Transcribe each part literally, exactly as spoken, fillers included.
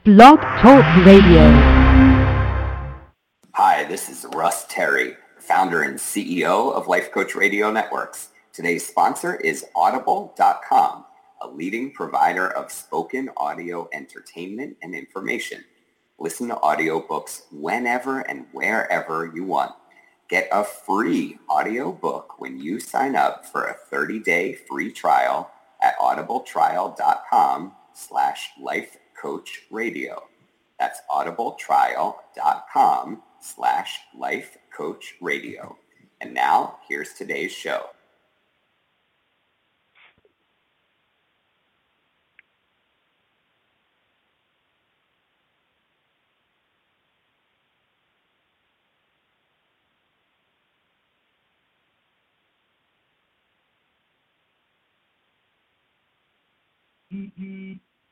Blog Talk Radio. Hi, this is Russ Terry, founder and C E O of Life Coach Radio Networks. Today's sponsor is Audible dot com, a leading provider of spoken audio entertainment and information. Listen to audiobooks whenever and wherever you want. Get a free audiobook when you sign up for a thirty-day free trial at audibletrial.com slash lifecoachradio. That's audibletrial.com slash lifecoachradio. And now, here's today's show. Mm-hmm.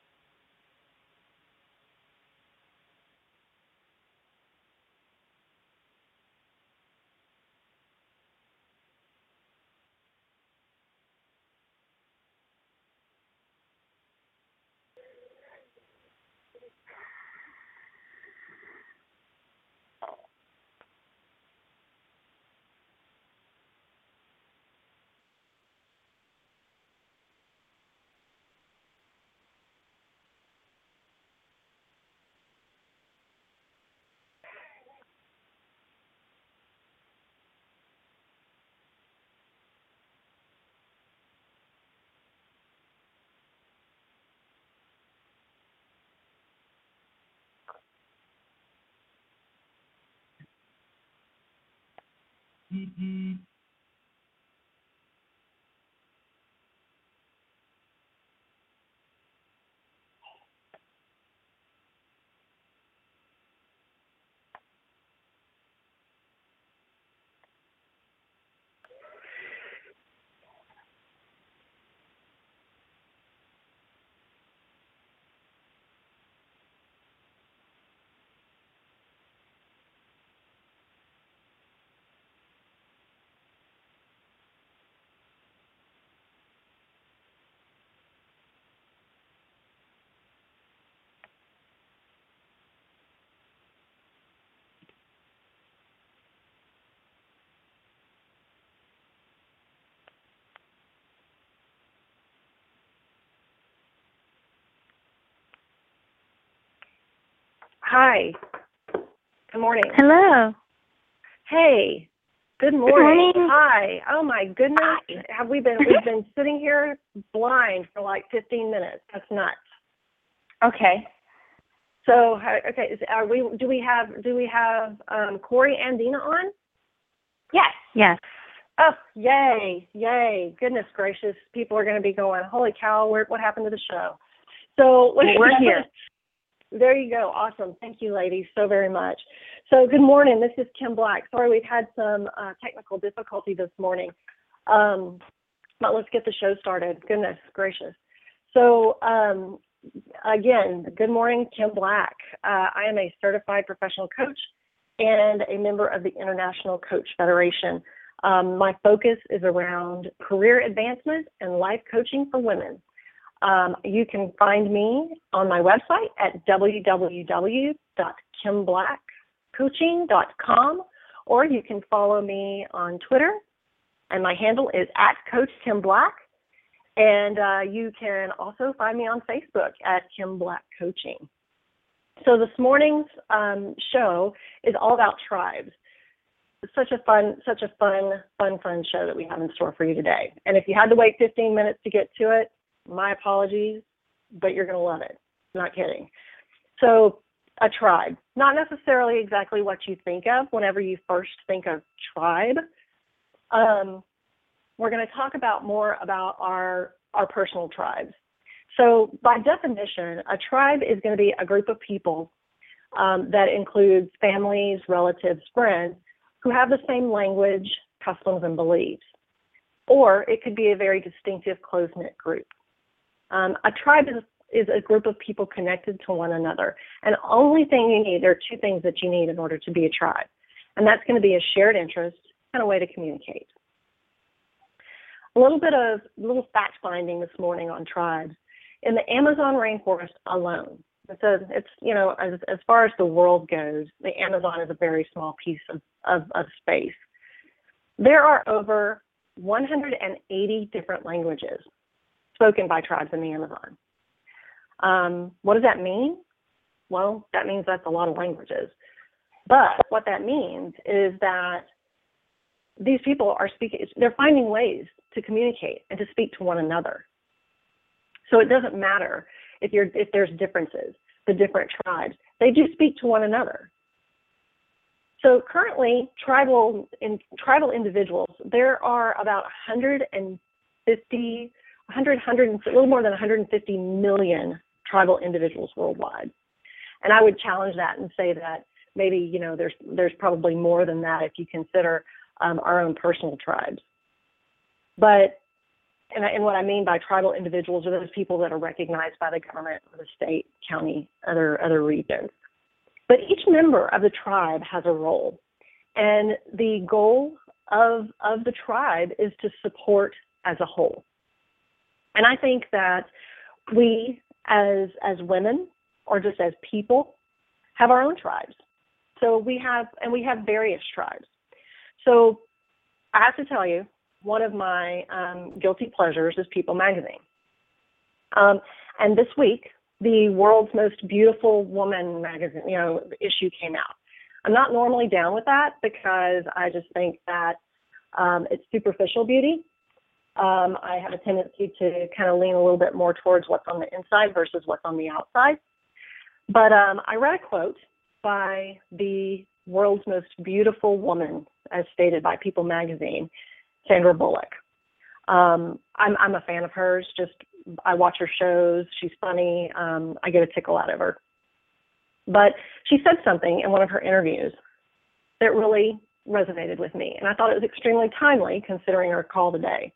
Mm-hmm. Hi. Good morning. Hello. Hey. Good morning. Good morning. Hi. Oh my goodness. Hi. Have we been we've been sitting here blind for like fifteen minutes. That's nuts. Okay. So okay, is, are we do we have do we have um, Corey and Dina on? Yes. Yes. Oh, yay. Yay. Goodness gracious. People are going to be going, "Holy cow, where, what happened to the show?" So well, we're here. There you go. Awesome. Thank you, ladies, so very much. So good morning. This is Kim Black. Sorry, we've had some uh, technical difficulty this morning. Um, but let's get the show started. Goodness gracious. So um, again, good morning, Kim Black. Uh, I am a certified professional coach and a member of the International Coach Federation. Um, my focus is around career advancement and life coaching for women. Um, you can find me on my website at w w w dot kim black coaching dot com, or you can follow me on Twitter, and my handle is at Coach Kim Black. And uh, you can also find me on Facebook at Kim Black Coaching. So this morning's um, show is all about tribes. It's such a fun, such a fun, fun, fun show that we have in store for you today. And if you had to wait fifteen minutes to get to it, my apologies, but you're going to love it. Not kidding. So a tribe, not necessarily exactly what you think of whenever you first think of tribe. Um, we're going to talk about more about our, our personal tribes. So by definition, a tribe is going to be a group of people um, that includes families, relatives, friends who have the same language, customs, and beliefs. Or it could be a very distinctive, close-knit group. Um, a tribe is, is a group of people connected to one another. And the only thing you need, there are two things that you need in order to be a tribe. And that's going to be a shared interest and a way to communicate. A little bit of little fact finding this morning on tribes. In the Amazon rainforest alone, It's a, it's you know, as as far as the world goes, the Amazon is a very small piece of, of, of space. There are over one hundred eighty different languages spoken by tribes in the Amazon. Um, what does that mean? Well, that means that's a lot of languages. But what that means is that these people are speaking, they're finding ways to communicate and to speak to one another. So it doesn't matter if you're if there's differences, the different tribes, they do speak to one another. So currently, tribal in tribal individuals, there are about one hundred fifty, one hundred, one hundred, a little more than one hundred fifty million tribal individuals worldwide. And I would challenge that and say that maybe, you know, there's there's probably more than that if you consider um, our own personal tribes. But, and, I, and what I mean by tribal individuals are those people that are recognized by the government, or the state, county, other other regions. But each member of the tribe has a role. And the goal of, of the tribe is to support as a whole. And I think that we as as women, or just as people, have our own tribes. So we have, and we have various tribes. So I have to tell you, one of my um, guilty pleasures is People magazine. Um, and this week, the World's Most Beautiful Woman magazine, you know, issue came out. I'm not normally down with that because I just think that um, it's superficial beauty. Um, I have a tendency to kind of lean a little bit more towards what's on the inside versus what's on the outside. But um, I read a quote by the World's Most Beautiful Woman, as stated by People magazine, Sandra Bullock. Um, I'm, I'm a fan of hers. Just I watch her shows. She's funny. Um, I get a tickle out of her. But she said something in one of her interviews that really resonated with me, and I thought it was extremely timely considering our call today.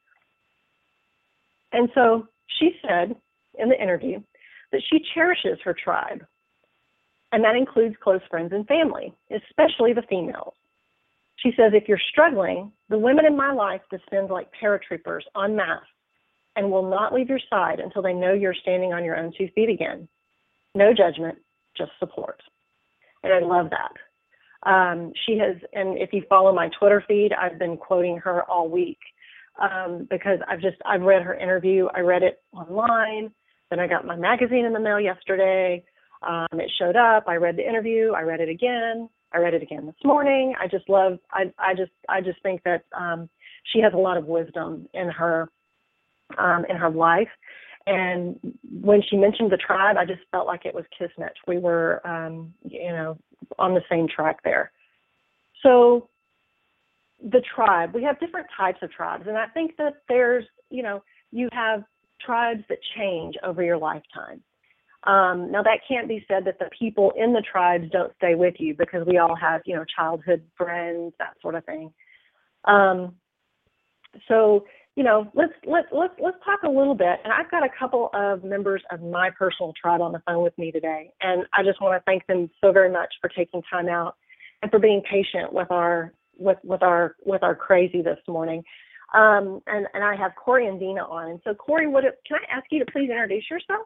And so she said in the interview that she cherishes her tribe, and that includes close friends and family, especially the females. She says, if you're struggling, the women in my life descend like paratroopers en masse and will not leave your side until they know you're standing on your own two feet again. No judgment, just support. And I love that. Um, she has, and if you follow my Twitter feed, I've been quoting her all week um, because I've just, I've read her interview. I read it online. Then I got my magazine in the mail yesterday. Um, it showed up. I read the interview. I read it again. I read it again this morning. I just love, I, I just, I just think that um, she has a lot of wisdom in her, um, in her life. And when she mentioned the tribe, I just felt like it was kismet. We were, um, you know, on the same track there. So the tribe, we have different types of tribes. And I think that there's, you know, you have tribes that change over your lifetime. Um, now, that can't be said that the people in the tribes don't stay with you because we all have, you know, childhood friends, that sort of thing. Um, so, you know, let's let's let's let's talk a little bit. And I've got a couple of members of my personal tribe on the phone with me today, and I just want to thank them so very much for taking time out and for being patient with our with with our with our crazy this morning. Um, and and I have Corey and Dina on. And so, Corey, what can I ask you to please introduce yourself?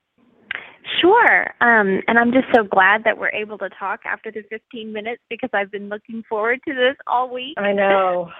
Sure. Um, and I'm just so glad that we're able to talk after the fifteen minutes because I've been looking forward to this all week. I know.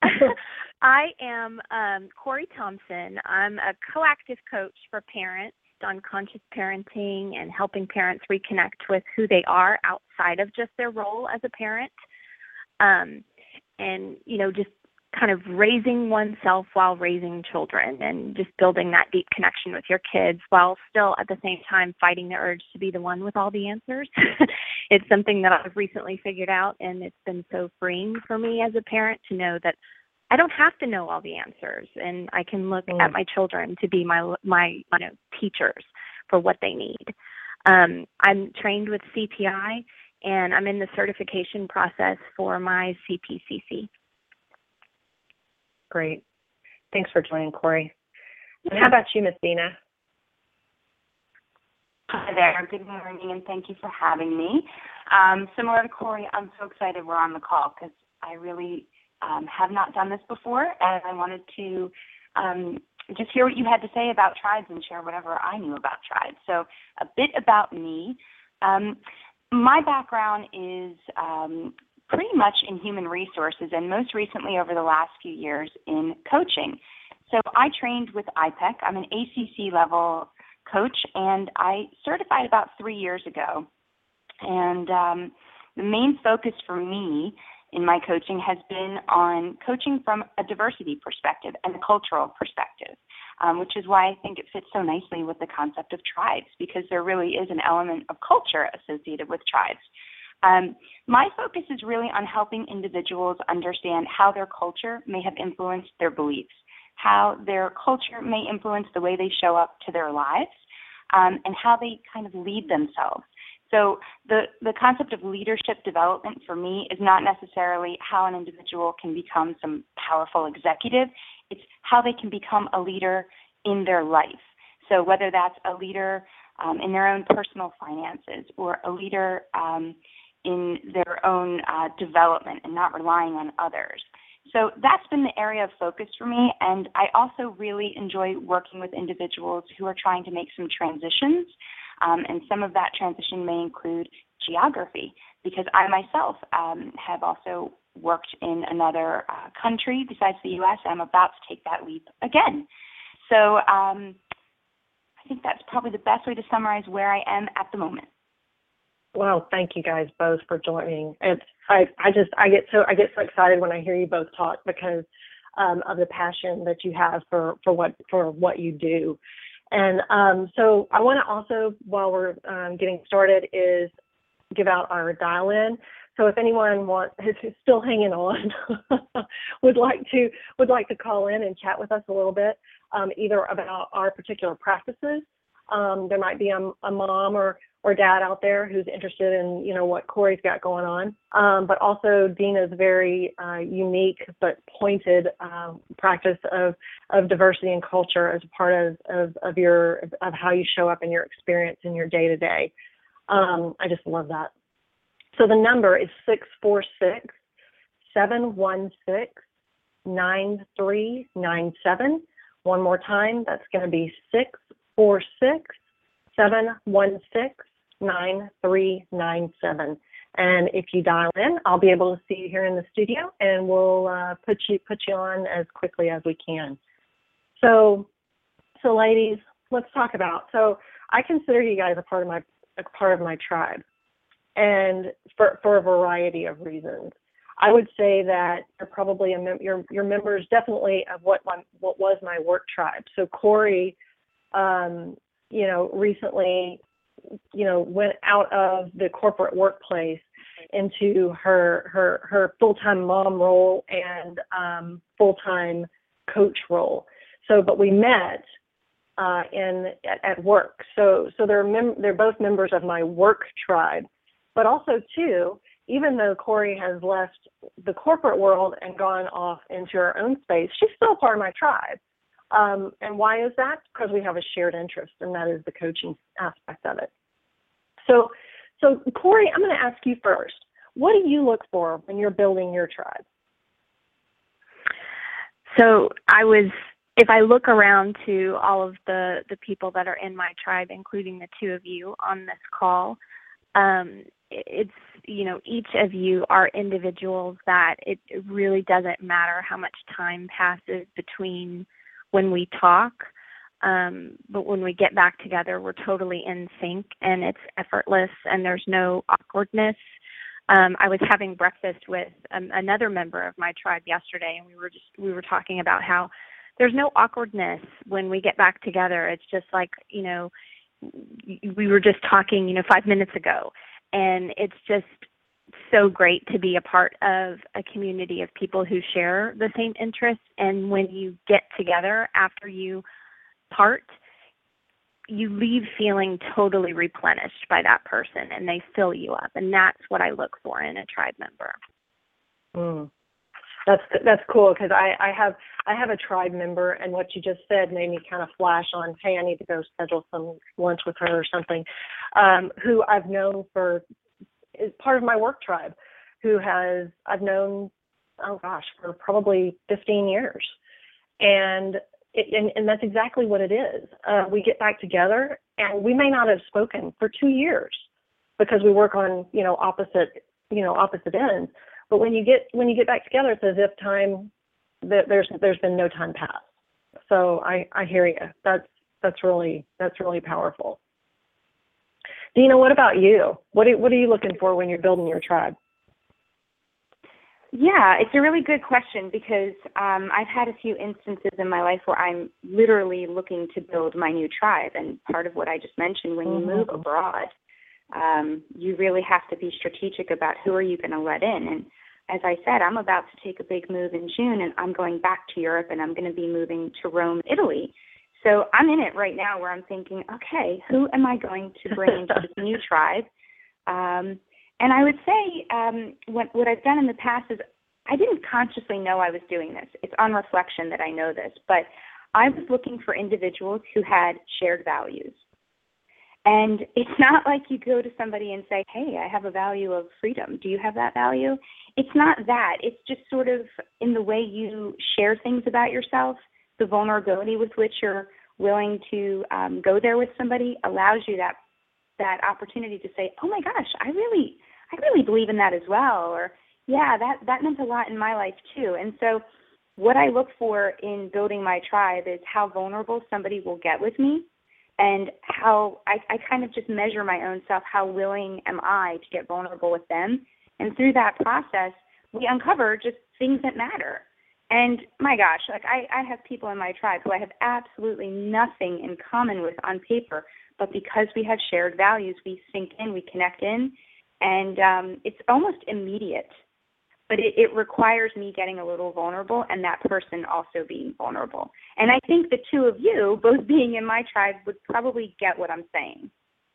I am um, Corey Thompson. I'm a coactive coach for parents on conscious parenting and helping parents reconnect with who they are outside of just their role as a parent. Um, and, you know, just kind of raising oneself while raising children and just building that deep connection with your kids while still at the same time fighting the urge to be the one with all the answers. It's something that I've recently figured out, and it's been so freeing for me as a parent to know that I don't have to know all the answers, and I can look mm. at my children to be my my you know, teachers for what they need. Um, I'm trained with C P I, and I'm in the certification process for my C P C C. Great. Thanks for joining, Corey. And how about you, Miss Dina? Hi there. Good morning, and thank you for having me. Um, similar to Corey, I'm so excited we're on the call because I really um, have not done this before, and I wanted to um, just hear what you had to say about tribes and share whatever I knew about tribes. So a bit about me. Um, my background is um, pretty much in human resources, and most recently over the last few years in coaching. So I trained with I P E C. I'm an A C C level coach, and I certified about three years ago. And um, the main focus for me in my coaching has been on coaching from a diversity perspective and a cultural perspective, um, which is why I think it fits so nicely with the concept of tribes, because there really is an element of culture associated with tribes. Um, my focus is really on helping individuals understand how their culture may have influenced their beliefs, how their culture may influence the way they show up to their lives, um, and how they kind of lead themselves. So the, the concept of leadership development for me is not necessarily how an individual can become some powerful executive. It's how they can become a leader in their life. So whether that's a leader um, in their own personal finances or a leader um, in their own uh, development and not relying on others. So that's been the area of focus for me, and I also really enjoy working with individuals who are trying to make some transitions, um, and some of that transition may include geography, because I myself um, have also worked in another uh, country besides the U S. I'm about to take that leap again. So um, I think that's probably the best way to summarize where I am at the moment. Well, thank you guys both for joining. It's I, I just I get so I get so excited when I hear you both talk because um, of the passion that you have for, for what for what you do. And um, so I want to also, while we're um, getting started, is give out our dial-in. So if anyone wants is still hanging on, would like to would like to call in and chat with us a little bit, um, either about our particular practices. Um, there might be a, a mom or or dad out there who's interested in, you know, what Corey's got going on, um, but also Dina's very uh, unique but pointed uh, practice of, of diversity and culture as a part of, of, of your of how you show up in your experience in your day to day. Um, I just love that. So the number is six four six, seven one six, nine three nine seven. One more time, that's going to be six four six, seven one six, nine three nine seven. And if you dial in, I'll be able to see you here in the studio, and we'll uh, put you put you on as quickly as we can. So, so ladies, let's talk about. So I consider you guys a part of my a part of my tribe, and for for a variety of reasons. I would say that you're probably a mem- your your members definitely of what my what was my work tribe. So Corey, um, you know, recently, you know, went out of the corporate workplace into her her her full-time mom role and um, full-time coach role. So, but we met uh, in at, at work. So, so they're mem- they're both members of my work tribe. But also too, even though Corey has left the corporate world and gone off into her own space, she's still part of my tribe. Um, and why is that? Because we have a shared interest, and that is the coaching aspect of it. So, so Corey, I'm going to ask you first. What do you look for when you're building your tribe? So I was, if I look around to all of the, the people that are in my tribe, including the two of you on this call, um, it's, you know, each of you are individuals that it, it really doesn't matter how much time passes between when we talk, um, but when we get back together, we're totally in sync, and it's effortless, and there's no awkwardness. Um, I was having breakfast with um, another member of my tribe yesterday, and we were just we were talking about how there's no awkwardness when we get back together. It's just like, you know, we were just talking, you know, five minutes ago, and it's just so great to be a part of a community of people who share the same interests. And when you get together after you part, you leave feeling totally replenished by that person, and they fill you up. And that's what I look for in a tribe member. Mm. That's that's cool, because I, I have I have a tribe member, and what you just said made me kind of flash on, hey, I need to go schedule some lunch with her or something, um, who I've known for, is part of my work tribe, who has, I've known, oh gosh, for probably fifteen years. And it, and, and that's exactly what it is. Uh, we get back together, and we may not have spoken for two years because we work on, you know, opposite, you know, opposite ends. But when you get when you get back together, it's as if time that there's there's been no time passed. So I, I hear you. That's that's really that's really powerful. Dina, what about you? What are, what are you looking for when you're building your tribe? Yeah, it's a really good question because um, I've had a few instances in my life where I'm literally looking to build my new tribe. And part of what I just mentioned, when you Mm-hmm. move abroad, um, you really have to be strategic about who are you going to let in. And as I said, I'm about to take a big move in June, and I'm going back to Europe, and I'm going to be moving to Rome, Italy. So I'm in it right now where I'm thinking, okay, who am I going to bring into this new tribe? Um, and I would say um, what, what I've done in the past is I didn't consciously know I was doing this. It's on reflection that I know this. But I was looking for individuals who had shared values. And it's not like you go to somebody and say, hey, I have a value of freedom. Do you have that value? It's not that. It's just sort of in the way you share things about yourself. The vulnerability with which you're willing to um, go there with somebody allows you that that opportunity to say, oh my gosh, I really, I really believe in that as well. Or yeah, that, that meant a lot in my life too. And so what I look for in building my tribe is how vulnerable somebody will get with me, and how I, I kind of just measure my own self. How willing am I to get vulnerable with them? And through that process, we uncover just things that matter. And my gosh, like I, I have people in my tribe who I have absolutely nothing in common with on paper, but because we have shared values, we sink in, we connect in, and um, it's almost immediate. But it, it requires me getting a little vulnerable and that person also being vulnerable. And I think the two of you, both being in my tribe, would probably get what I'm saying.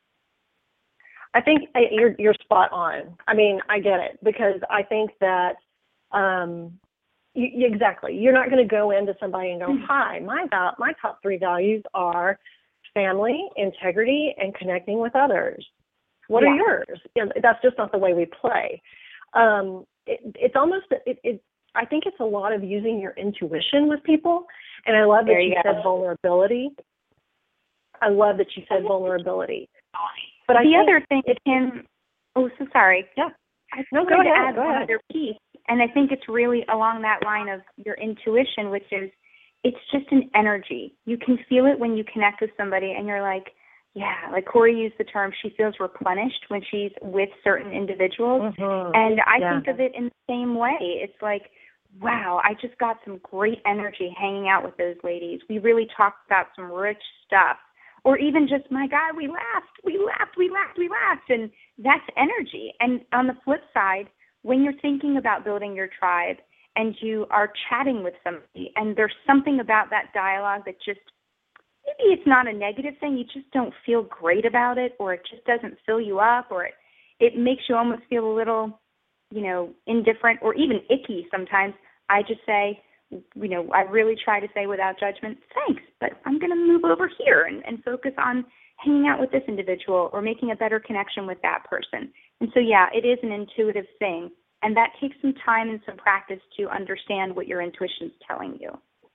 I think you're you're spot on. I mean, I get it, because I think that um, you, exactly. You're not going to go into somebody and go, "Hi, my val- my top three values are family, integrity, and connecting with others. What Yeah. are yours?" You know, that's just not the way we play. Um, it, it's almost it, it. I think it's a lot of using your intuition with people, and I love that There you you said go. vulnerability. I love that you said vulnerability. But the I other thing, it, Kim, oh, so sorry. Yeah. I No, wanted go to ahead. add Go one ahead. other piece, and I think it's really along that line of your intuition, which is it's just an energy. You can feel it when you connect with somebody, and you're like, yeah, like Corey used the term, she feels replenished when she's with certain individuals. Mhm. And I Yeah. think of it in the same way. It's like, wow, I just got some great energy hanging out with those ladies. We really talked about some rich stuff. Or even just, my God, we laughed, we laughed, we laughed, we laughed. And that's energy. And on the flip side, when you're thinking about building your tribe and you are chatting with somebody and there's something about that dialogue that just, maybe it's not a negative thing, you just don't feel great about it, or it just doesn't fill you up, or it, it makes you almost feel a little, you know, indifferent or even icky sometimes, I just say, you know, I really try to say without judgment, thanks, but I'm going to move over here and, and focus on hanging out with this individual or making a better connection with that person. And so, yeah, it is an intuitive thing, and that takes some time and some practice to understand what your intuition is telling you.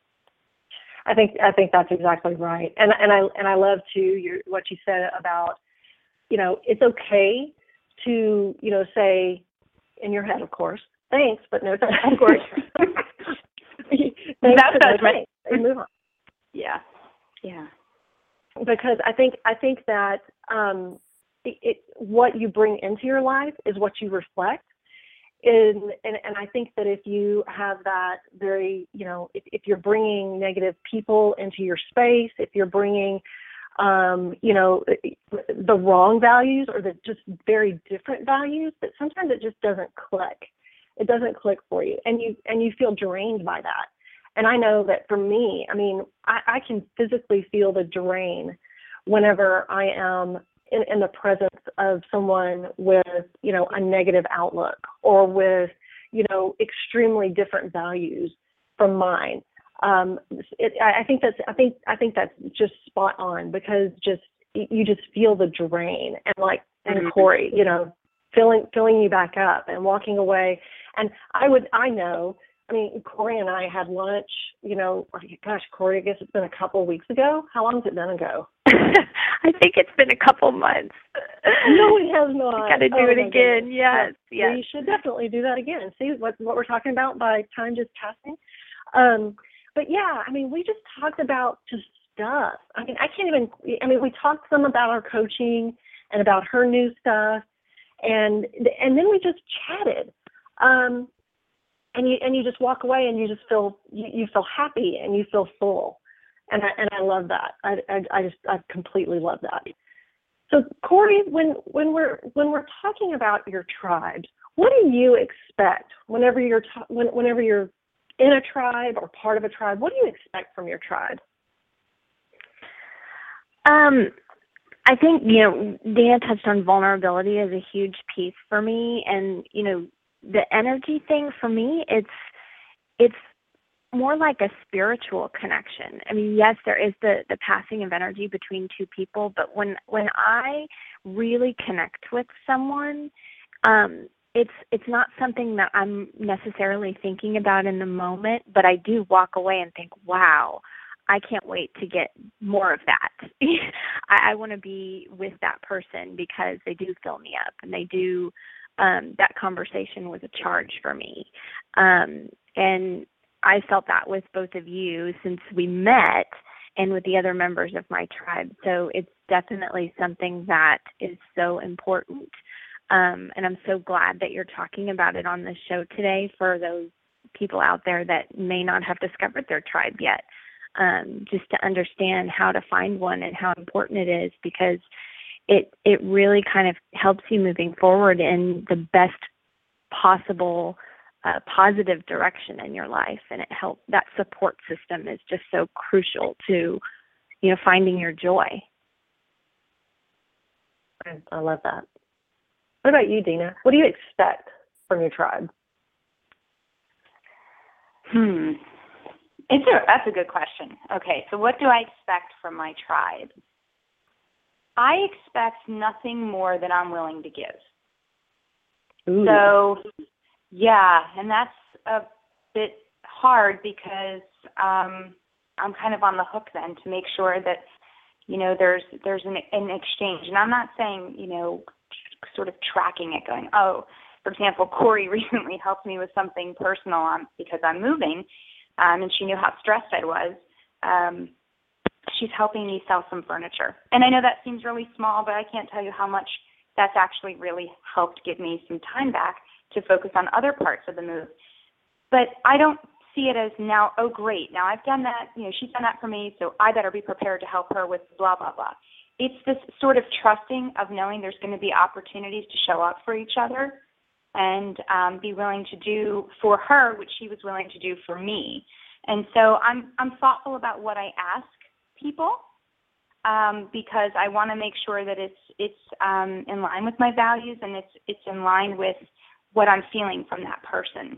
I think I think that's exactly right, and and I and I love too your, what you said about, you know, it's okay to, you know, say in your head, of course, thanks, but no thanks. Of course. Thanks, Without but no judgment. thanks, and move on. Yeah, yeah. Because I think I think that um, it, it what you bring into your life is what you reflect. And, and and I think that if you have that very, you know, if, if you're bringing negative people into your space, if you're bringing, um, you know, the wrong values or the just very different values, that sometimes it just doesn't click. It doesn't click for you, and you and you feel drained by that. And I know that for me, I mean, I, I can physically feel the drain whenever I am In, in the presence of someone with, you know, a negative outlook or with, you know, extremely different values from mine. Um, it, I think that's, I think, I think that's just spot on, because just, you just feel the drain, and like, and Mm-hmm. Corey, you know, filling, filling you back up and walking away. And I would, I know I mean, Corey and I had lunch, you know, gosh, Corey, I guess it's been a couple of weeks ago. How long has it been ago? I think it's been a couple months. No, it has not. Got to do oh, it again. Goodness. Yes, yes. We should definitely do that again. See what what we're talking about by time just passing. Um, but yeah, I mean, we just talked about just stuff. I mean, I can't even. I mean, we talked some about our coaching and about her new stuff, and and then we just chatted. Um, and you and you just walk away and you just feel you, you feel happy and you feel full. And I and I love that. I, I I just I completely love that. So Corey, when when we're when we're talking about your tribes, what do you expect whenever you're ta- when, whenever you're in a tribe or part of a tribe? What do you expect from your tribe? Um, I think you know Dana touched on vulnerability as a huge piece for me, and you know the energy thing for me, it's it's. more like a spiritual connection. I mean, yes, there is the, the passing of energy between two people, but when, when I really connect with someone, um, it's, it's not something that I'm necessarily thinking about in the moment, but I do walk away and think, wow, I can't wait to get more of that. I, I want to be with that person because they do fill me up and they do, um, that conversation was a charge for me. Um, and I felt that with both of you since we met and with the other members of my tribe. So it's definitely something that is so important. Um, and I'm so glad that you're talking about it on this show today for those people out there that may not have discovered their tribe yet, um, just to understand how to find one and how important it is, because it, it really kind of helps you moving forward in the best possible a positive direction in your life, and it helps. That support system is just so crucial to, you know, finding your joy. I love that. What about you, Dina? What do you expect from your tribe? Hmm. It's a, that's a good question. Okay, so what do I expect from my tribe? I expect nothing more than I'm willing to give. Ooh. So, yeah, and that's a bit hard because um, I'm kind of on the hook then to make sure that, you know, there's there's an, an exchange. And I'm not saying, you know, sort of tracking it, going, oh, for example, Corey recently helped me with something personal on, because I'm moving, um, and she knew how stressed I was. Um, she's helping me sell some furniture. And I know that seems really small, but I can't tell you how much that's actually really helped give me some time back to focus on other parts of the move. But I don't see it as now, oh, great, now I've done that, you know, she's done that for me, so I better be prepared to help her with blah, blah, blah. It's this sort of trusting of knowing there's going to be opportunities to show up for each other and um, be willing to do for her what she was willing to do for me. And so I'm I'm thoughtful about what I ask people, um, because I want to make sure that it's it's um, in line with my values and it's it's in line with what I'm feeling from that person.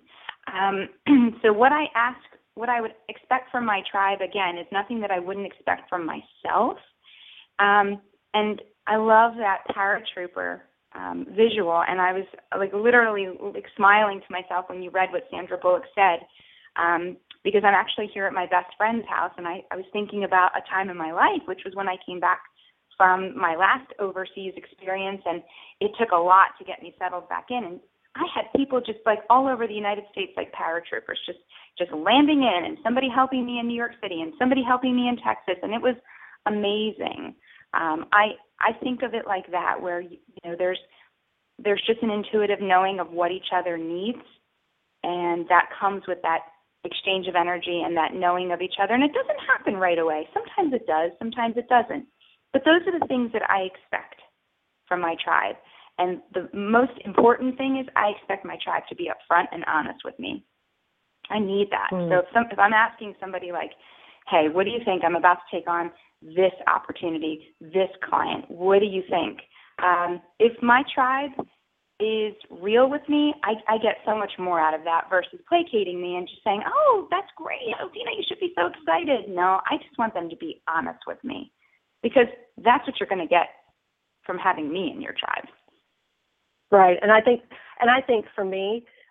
Um, so what I ask, what I would expect from my tribe, again, is nothing that I wouldn't expect from myself. Um, and I love that paratrooper um, visual, and I was like literally like smiling to myself when you read what Sandra Bullock said, um, because I'm actually here at my best friend's house, and I, I was thinking about a time in my life, which was when I came back from my last overseas experience, and it took a lot to get me settled back in. And I had people just like all over the United States, like paratroopers, just just landing in, and somebody helping me in New York City, and somebody helping me in Texas, and it was amazing. Um, I I think of it like that, where you know there's there's just an intuitive knowing of what each other needs, and that comes with that exchange of energy and that knowing of each other. And it doesn't happen right away. Sometimes it does, sometimes it doesn't. But those are the things that I expect from my tribe. And the most important thing is I expect my tribe to be upfront and honest with me. I need that. Mm. So if, some, if I'm asking somebody like, hey, what do you think? I'm about to take on this opportunity, this client. What do you think? Um, if my tribe is real with me, I, I get so much more out of that versus placating me and just saying, oh, that's great. Oh, Dina, you should be so excited. No, I just want them to be honest with me, because that's what you're going to get from having me in your tribe. Right. And I think, and I think for me,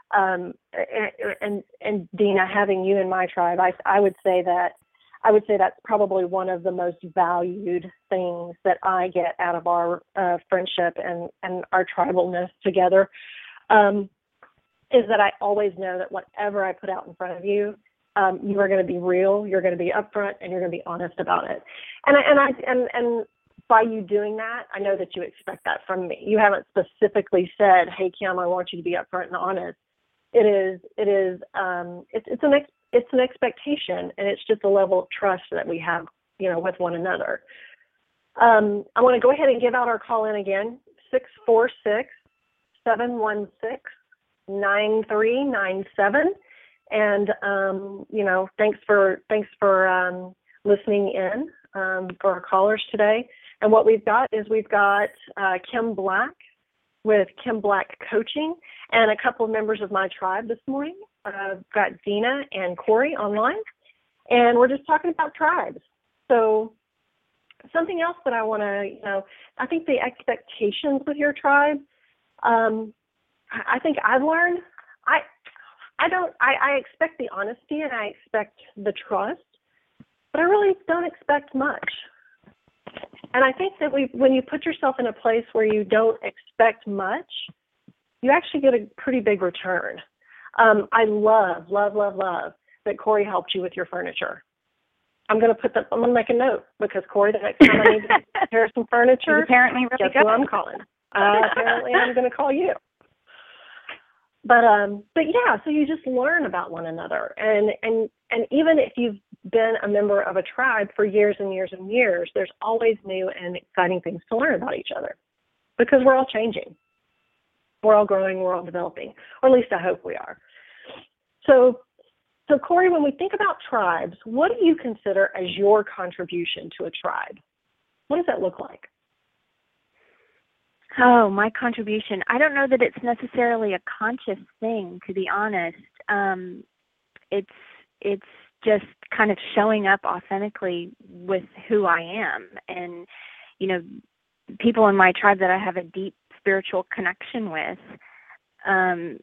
Um, and, and, and Dina, having you in my tribe, I, I would say that I would say that's probably one of the most valued things that I get out of our uh, friendship and, and our tribalness together, um, is that I always know that whatever I put out in front of you, um, you are going to be real, you're going to be upfront, and you're going to be honest about it. And I, and I and and by you doing that, I know that you expect that from me. You haven't specifically said, "Hey, Kim, I want you to be upfront and honest." It is it is um, it's it's an ex- it's an expectation, and it's just a level of trust that we have, you know, with one another. Um, I want to go ahead and give out our call in again, six four six, seven one six, nine three nine seven. And, um, you know, thanks for thanks for um, listening in um, for our callers today. And what we've got is we've got uh, Kim Black with Kim Black Coaching and a couple of members of my tribe this morning. Uh, I've got Dina and Corey online, and we're just talking about tribes. So something else that I want to, you know, I think the expectations with your tribe, um, I think I've learned, I I don't, I, I expect the honesty and I expect the trust, but I really don't expect much. And I think that we, when you put yourself in a place where you don't expect much, you actually get a pretty big return. Um, I love, love, love, love that Corey helped you with your furniture. I'm going to put that, I'm going to make a note because Corey, the next time I need to prepare some furniture, He's apparently really guess good. who I'm calling? Uh, apparently I'm going to call you. But um, but yeah, so you just learn about one another, and and and even if you've been a member of a tribe for years and years and years, there's always new and exciting things to learn about each other, because we're all changing, we're all growing, we're all developing, or at least I hope we are. So, so Corey, when we think about tribes, what do you consider as your contribution to a tribe? What does that look like? Oh, my contribution. I don't know that it's necessarily a conscious thing, to be honest. Um, it's it's just kind of showing up authentically with who I am. And, you know, people in my tribe that I have a deep spiritual connection with, um,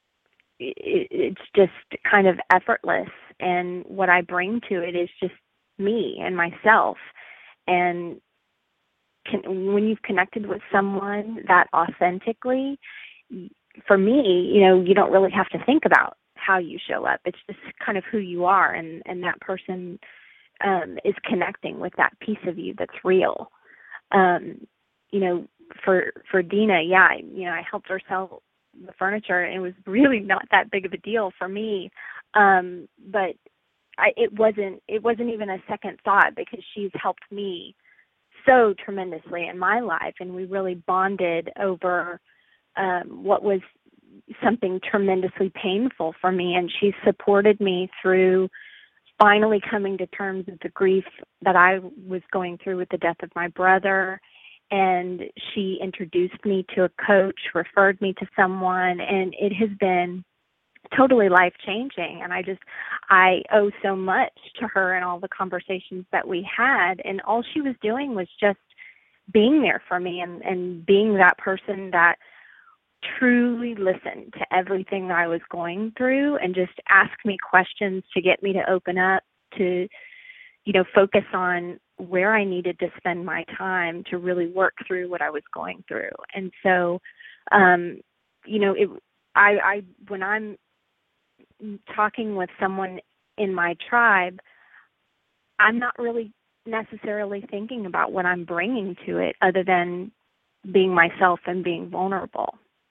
it, it's just kind of effortless. And what I bring to it is just me and myself. And Can, when you've connected with someone that authentically, for me, you know, you don't really have to think about how you show up. It's just kind of who you are, and, and that person um, is connecting with that piece of you that's real. Um, you know, for for Dina, yeah, you know, I helped her sell the furniture, and it was really not that big of a deal for me. Um, but I, it wasn't it wasn't even a second thought, because she's helped me so tremendously in my life, and we really bonded over um, what was something tremendously painful for me, and she supported me through finally coming to terms with the grief that I was going through with the death of my brother. And she introduced me to a coach, referred me to someone, and it has been totally life-changing. And I just, I owe so much to her and all the conversations that we had. And all she was doing was just being there for me, and, and being that person that truly listened to everything that I was going through, and just asked me questions to get me to open up, to, you know, focus on where I needed to spend my time to really work through what I was going through. And so, um, you know, it, I, I, when I'm talking with someone in my tribe, I'm not really necessarily thinking about what I'm bringing to it, other than being myself and being vulnerable.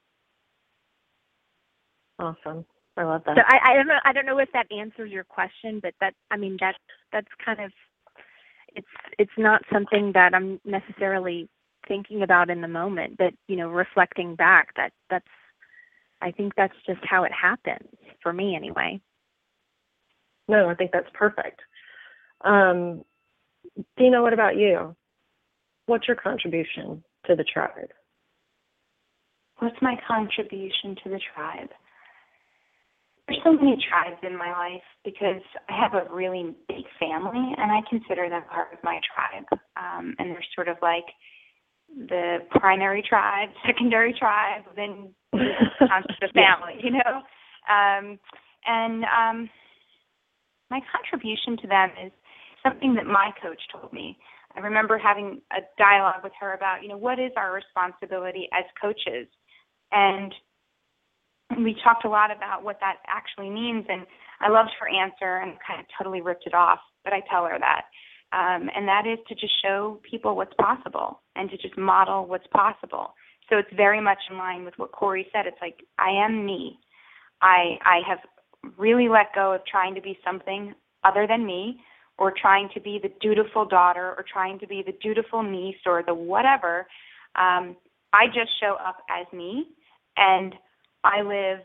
Awesome. I love that. So I, I don't know. I don't know if that answers your question, but that, I mean, that's that's kind of, it's it's not something that I'm necessarily thinking about in the moment, but, you know, reflecting back, that that's, I think that's just how it happens for me, anyway. No, I think that's perfect. Um, Dina, what about you? What's your contribution to the tribe? What's my contribution to the tribe? There's so many tribes in my life, because I have a really big family, and I consider them part of my tribe. Um, and they're sort of like the primary tribe, secondary tribe, then the family, you know? Um, and um, my contribution to them is something that my coach told me. I remember having a dialogue with her about, you know, what is our responsibility as coaches? And we talked a lot about what that actually means, and I loved her answer and kind of totally ripped it off, but I tell her that. Um, and that is to just show people what's possible and to just model what's possible. So it's very much in line with what Corey said. It's like, I am me. I I have really let go of trying to be something other than me, or trying to be the dutiful daughter, or trying to be the dutiful niece, or the whatever. Um, I just show up as me, and I live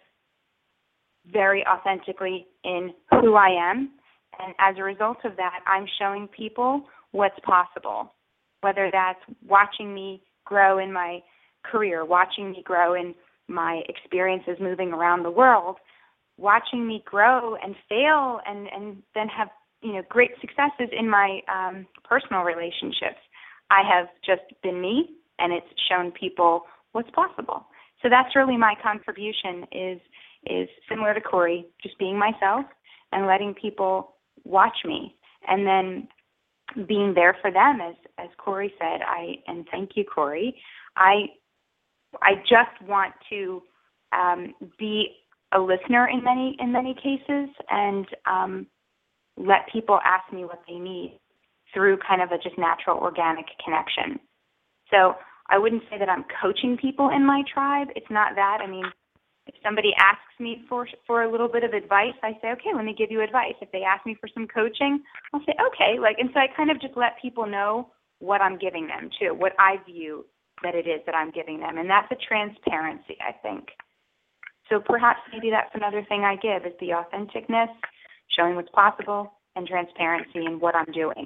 very authentically in who I am. And as a result of that, I'm showing people what's possible, whether that's watching me grow in my career, watching me grow in my experiences moving around the world, watching me grow and fail and, and then have, you know, great successes in my um, personal relationships. I have just been me, and it's shown people what's possible. So that's really my contribution, is is similar to Corey, just being myself and letting people watch me, and then being there for them, as as Corey said. I and thank you, Corey. I I just want to um, be a listener in many in many cases, and um, let people ask me what they need through kind of a just natural, organic connection. So I wouldn't say that I'm coaching people in my tribe. It's not that. I mean, if somebody asks me for for a little bit of advice, I say, okay, let me give you advice. If they ask me for some coaching, I'll say, okay. Like, and so I kind of just let people know what I'm giving them too, what I view that it is that I'm giving them. And that's a transparency, I think. So perhaps maybe that's another thing I give, is the authenticness, showing what's possible, and transparency in what I'm doing.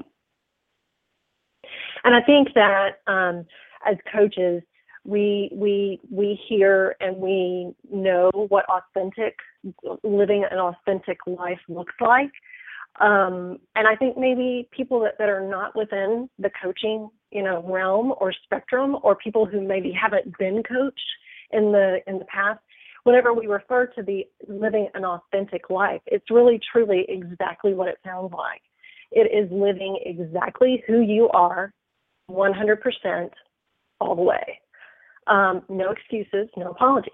And I think that um, as coaches, we we we hear and we know what authentic, living an authentic life looks like. Um, and I think maybe people that, that are not within the coaching, you know, realm or spectrum, or people who maybe haven't been coached in the in the past, whenever we refer to the living an authentic life, it's really truly exactly what it sounds like. It is living exactly who you are, one hundred percent all the way. Um, no excuses, no apologies.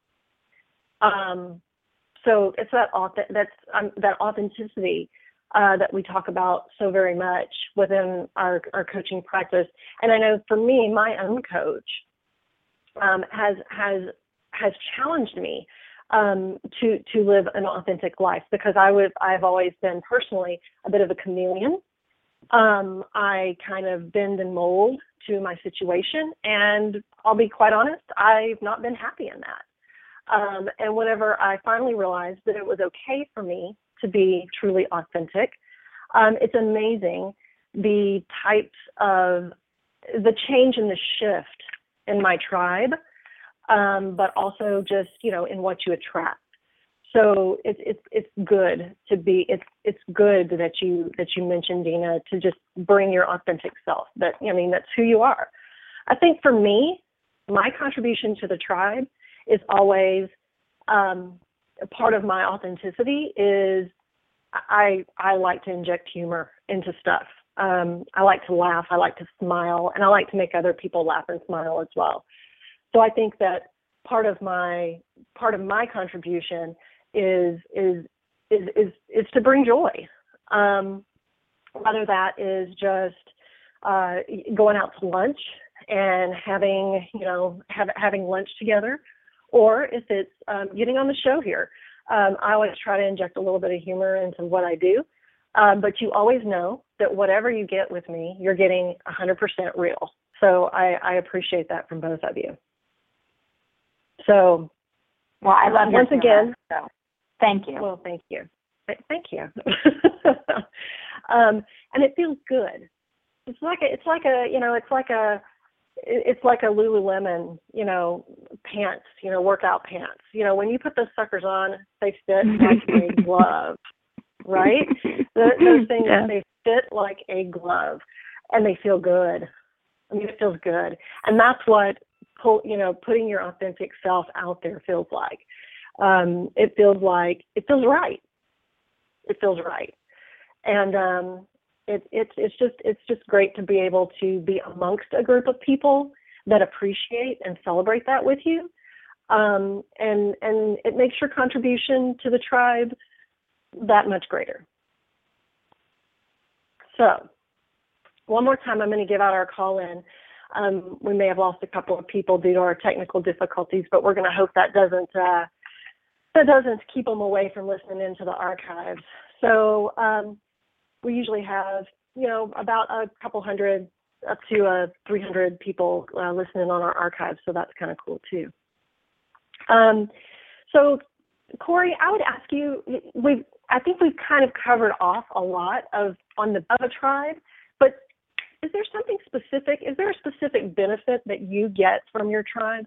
Um, so it's that that's um, that authenticity uh, that we talk about so very much within our, our coaching practice. And I know for me, my own coach um, has has has challenged me um, to to live an authentic life, because I would I've always been personally a bit of a chameleon. Um, I kind of bend and mold to my situation, and I'll be quite honest, I've not been happy in that. Um, and whenever I finally realized that it was okay for me to be truly authentic, um, it's amazing the types of, the change and the shift in my tribe, um, but also just, you know, in what you attract. So it's it's it's good to be it's it's good that you that you mentioned, Dina, to just bring your authentic self. That I mean that's who you are. I think for me, my contribution to the tribe is always um, a part of my authenticity is I I like to inject humor into stuff. Um, I like to laugh, I like to smile, and I like to make other people laugh and smile as well. So I think that part of my part of my contribution is is is is is to bring joy. Um, whether that is just uh, going out to lunch and having you know have, having lunch together, or if it's um, getting on the show here. Um, I always try to inject a little bit of humor into what I do, um, but you always know that whatever you get with me, you're getting one hundred percent real. So I, I appreciate that from both of you. So, well, I love once your again. So. Thank you. Well, thank you. Thank you. um, and it feels good. It's like a, it's like a, you know, it's like a, it's like a Lululemon, you know, pants, you know, workout pants. You know, when you put those suckers on, they fit like a glove, right? Those, those things, yeah. They fit like a glove, and they feel good. I mean, it feels good, and that's what, pull, you know, putting your authentic self out there feels like. Um, it feels like, it feels right. It feels right. And um, it, it's it's just it's just great to be able to be amongst a group of people that appreciate and celebrate that with you. Um, and and it makes your contribution to the tribe that much greater. So one more time, I'm going to give out our call-in. Um, we may have lost a couple of people due to our technical difficulties, but we're going to hope that doesn't uh, that doesn't keep them away from listening into the archives. So um, we usually have, you know, about a couple hundred up to uh, three hundred people uh, listening on our archives, so that's kind of cool too. Um, so, Corey, I would ask you, we've, I think we've kind of covered off a lot of on the of a tribe, but is there something specific? Is there a specific benefit that you get from your tribe?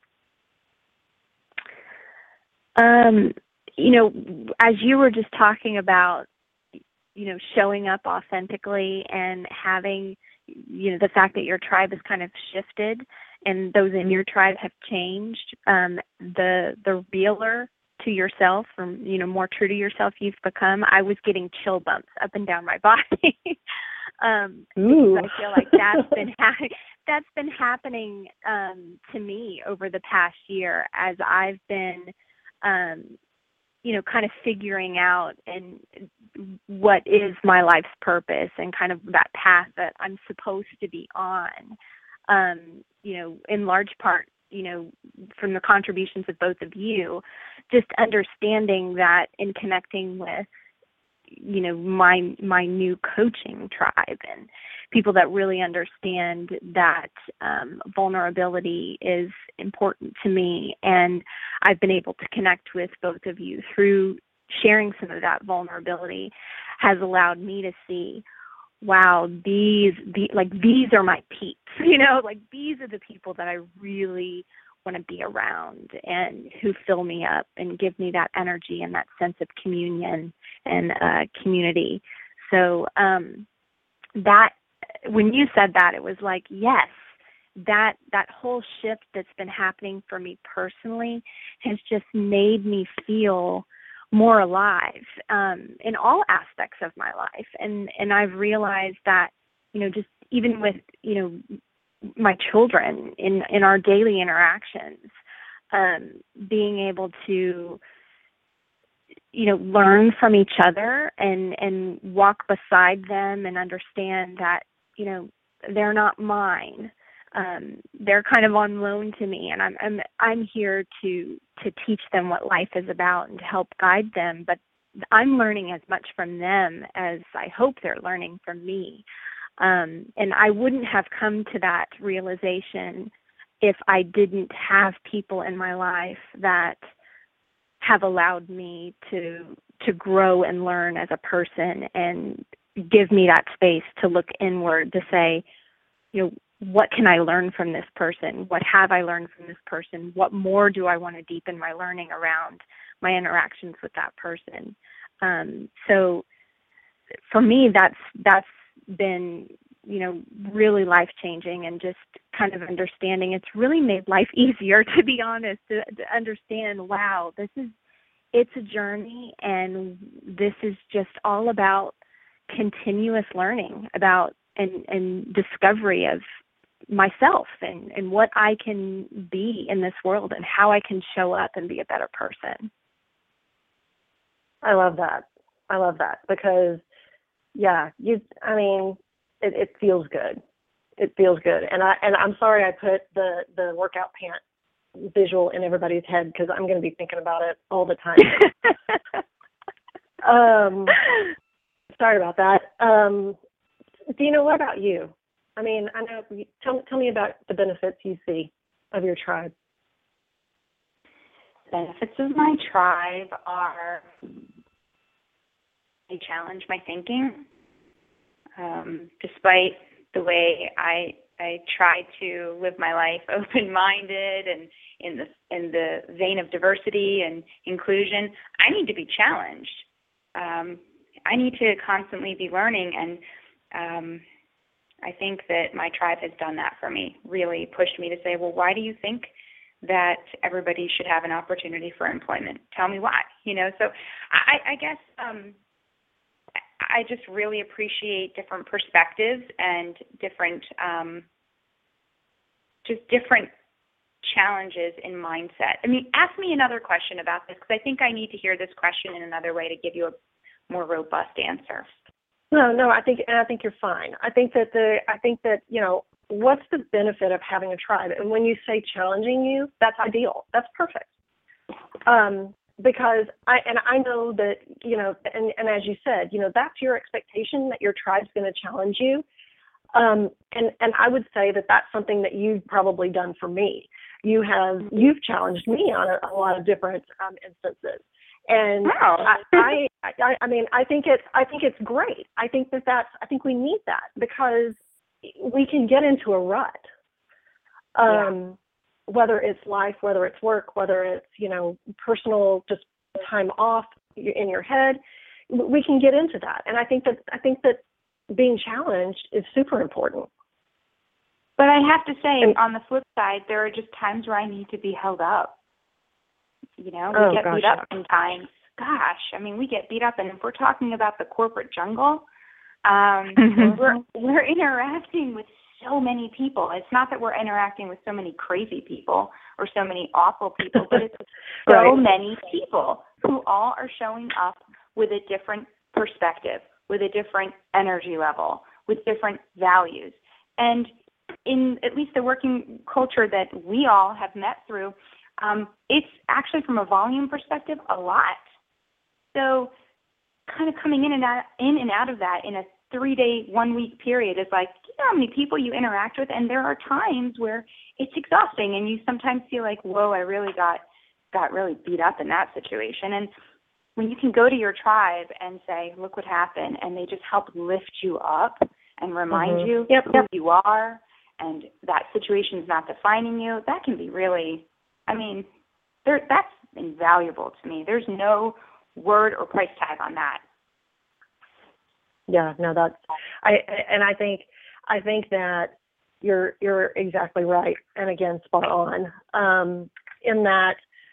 Um, you know, as you were just talking about, you know, showing up authentically and having, you know, the fact that your tribe has kind of shifted and those in your tribe have changed, um, the the realer to yourself, or, you know, more true to yourself you've become, I was getting chill bumps up and down my body. um, because I feel like that's been ha- that's been happening um, to me over the past year as I've been, um, you know, kind of figuring out and what is my life's purpose and kind of that path that I'm supposed to be on. Um, you know, in large part, you know, from the contributions of both of you, just understanding that in connecting with, you know, my my new coaching tribe and people that really understand that um, vulnerability is important to me. And I've been able to connect with both of you through sharing some of that vulnerability has allowed me to see, wow, these, the, like, these are my peeps, you know, like these are the people that I really want to be around and who fill me up and give me that energy and that sense of communion and uh, community. So um, that, when you said that, it was like, yes, that that whole shift that's been happening for me personally has just made me feel more alive um, in all aspects of my life. And, and I've realized that, you know, just even with, you know, my children in, in our daily interactions, um, being able to, you know, learn from each other and, and walk beside them and understand that, you know, they're not mine. Um, they're kind of on loan to me, and I'm I'm I'm here to to teach them what life is about and to help guide them. But I'm learning as much from them as I hope they're learning from me. Um, and I wouldn't have come to that realization if I didn't have people in my life that have allowed me to to grow and learn as a person and give me that space to look inward to say, you know, what can I learn from this person? What have I learned from this person? What more do I want to deepen my learning around my interactions with that person? Um, so for me, that's that's been, you know, really life-changing, and just kind of understanding it's really made life easier, to be honest, to, to understand, wow, this is, it's a journey, and this is just all about continuous learning about and, and discovery of myself and, and what I can be in this world and how I can show up and be a better person. I love that. I love that because, yeah, you, I mean, it, it feels good. It feels good. And I, and I'm sorry I put the, the workout pant visual in everybody's head because I'm going to be thinking about it all the time. um, sorry about that. Um, Dina, what about you? I mean, I know, tell, tell me about the benefits you see of your tribe. Benefits of my tribe are they challenge my thinking. Um, despite the way I I try to live my life open-minded and in the in the vein of diversity and inclusion, I need to be challenged. Um, I need to constantly be learning, and um, I think that my tribe has done that for me, really pushed me to say, well, why do you think that everybody should have an opportunity for employment. Tell me why, you know? So I, I guess um, I just really appreciate different perspectives and different, um, just different challenges in mindset. I mean, ask me another question about this, because I think I need to hear this question in another way to give you a more robust answer. No, no, I think, and I think you're fine. I think that the, I think that, you know, what's the benefit of having a tribe? And when you say challenging you, that's ideal. That's perfect. Um, because I, and I know that, you know, and, and as you said, you know, that's your expectation, that your tribe's going to challenge you. Um, and, and I would say that that's something that you've probably done for me. You have, you've challenged me on a, a lot of different um, instances. And wow. I, I, I mean, I think it's, I think it's great. I think that that's, I think we need that, because we can get into a rut. Um, yeah. Whether it's life, whether it's work, whether it's, you know, personal, just time off in your head, we can get into that. And I think that, I think that being challenged is super important. But I have to say, and, on the flip side, there are just times where I need to be held up. You know, we oh, get gosh, beat up sometimes. Gosh, I mean, we get beat up, and if we're talking about the corporate jungle, um, mm-hmm. we're we're interacting with so many people. It's not that we're interacting with so many crazy people or so many awful people, but it's so right. many people who all are showing up with a different perspective, with a different energy level, with different values. And in at least the working culture that we all have met through, um, it's actually, from a volume perspective, a lot. So kind of coming in and out, in and out of that in a three-day, one-week period is like, you know how many people you interact with, and there are times where it's exhausting, and you sometimes feel like, whoa, I really got got really beat up in that situation. And when you can go to your tribe and say, look what happened, and they just help lift you up and remind mm-hmm. you yep, who yep. you are, and that situation is not defining you, that can be really, I mean, there, that's invaluable to me. There's no word or price tag on that. Yeah, no, that's, I, and I think, I think that you're, you're exactly right. And again, spot on, um, in that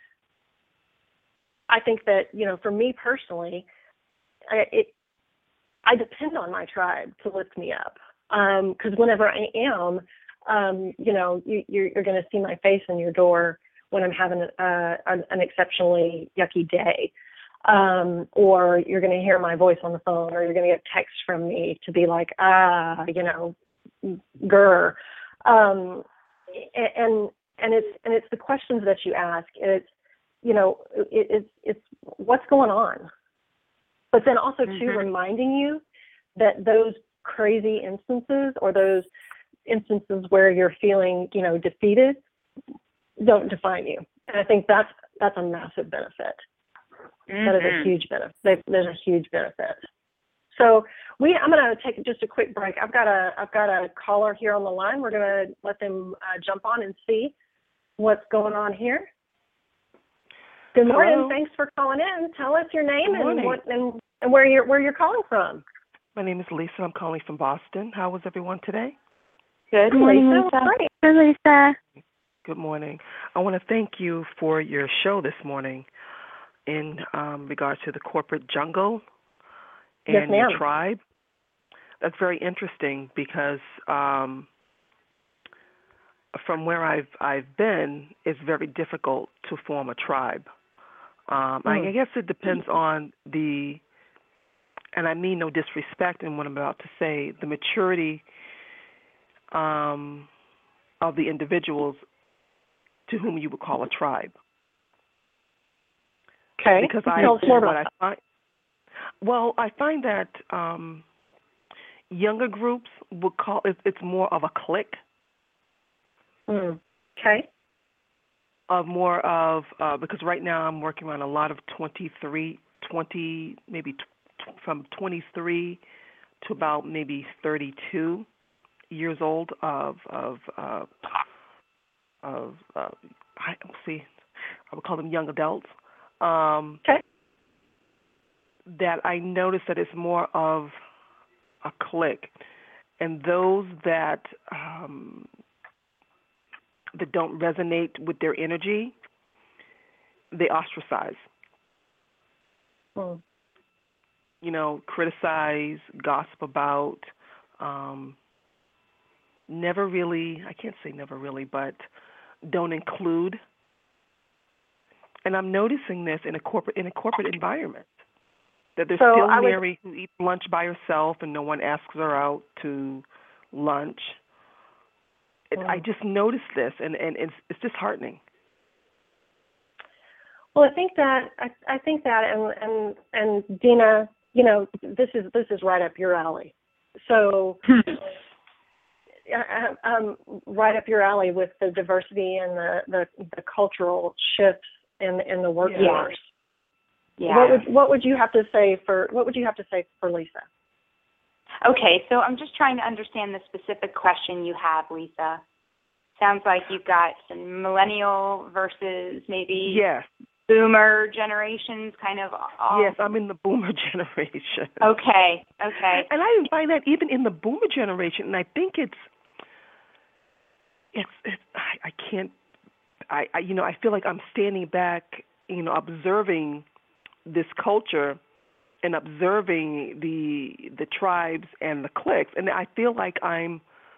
I think that, you know, for me personally, I, it, I depend on my tribe to lift me up. Um, cause whenever I am, um, you know, you, you're, you're going to see my face in your door when I'm having a, an, an exceptionally yucky day. Um, or you're going to hear my voice on the phone, or you're going to get text from me to be like, ah, you know, grr. Um, and, and it's, and it's the questions that you ask. It's, you know, it, it's, it's what's going on, but then also mm-hmm. too, reminding you that those crazy instances, or those instances where you're feeling, you know, defeated, don't define you. And I think that's, that's a massive benefit. Mm-hmm. That is a huge benefit. There's a huge benefit. So we, I'm going to take just a quick break. I've got a, I've got a caller here on the line. We're going to let them uh, jump on and see what's going on here. Good morning. Hello. Thanks for calling in. Tell us your name Good and what, and, and where you're, where you're calling from. My name is Lisa. I'm calling from Boston. How was everyone today? Good morning, Lisa. Lisa. Great. Good, Lisa. Good morning. I want to thank you for your show this morning in um, regards to the corporate jungle and yes, ma'am. your tribe. That's very interesting because um, from where I've I've been, it's very difficult to form a tribe. Um, mm. I guess it depends on the, and I mean no disrespect in what I'm about to say, the maturity um, of the individuals to whom you would call a tribe. Okay. Because I, Tell us more about what I find, well, I find that um, younger groups would call it, it's more of a clique. Mm. Okay. Of more of, uh, because right now I'm working on a lot of twenty-three, twenty, maybe t- from twenty-three to about maybe thirty-two years old of, of, uh, of uh, I see, I would call them young adults. Um, okay. That I notice that it's more of a clique, and those that um, that don't resonate with their energy, they ostracize. Mm. You know, criticize, gossip about, um, never really, I can't say never really, but don't include. And I'm noticing this in a corporate in a corporate environment, that there's So still I would- Mary who eats lunch by herself and no one asks her out to lunch. It, Mm. I just noticed this, and, and it's, it's disheartening. Well, I think that I, I think that, and and and Dina, you know, this is this is right up your alley. So, uh, um, right up your alley with the diversity and the the, the cultural shifts in in the workforce. Yeah. What would what would you have to say for what would you have to say for Lisa? Okay, so I'm just trying to understand the specific question you have, Lisa. Sounds like you've got some millennial versus maybe Yes. boomer generations, kind of. All... Yes, I'm in the boomer generation. Okay, okay. And I didn't find that even in the boomer generation, and I think it's, it's, it's I, I can't, I, I, you know, I feel like I'm standing back, you know, observing this culture and observing the the tribes and the cliques, and I feel like I'm,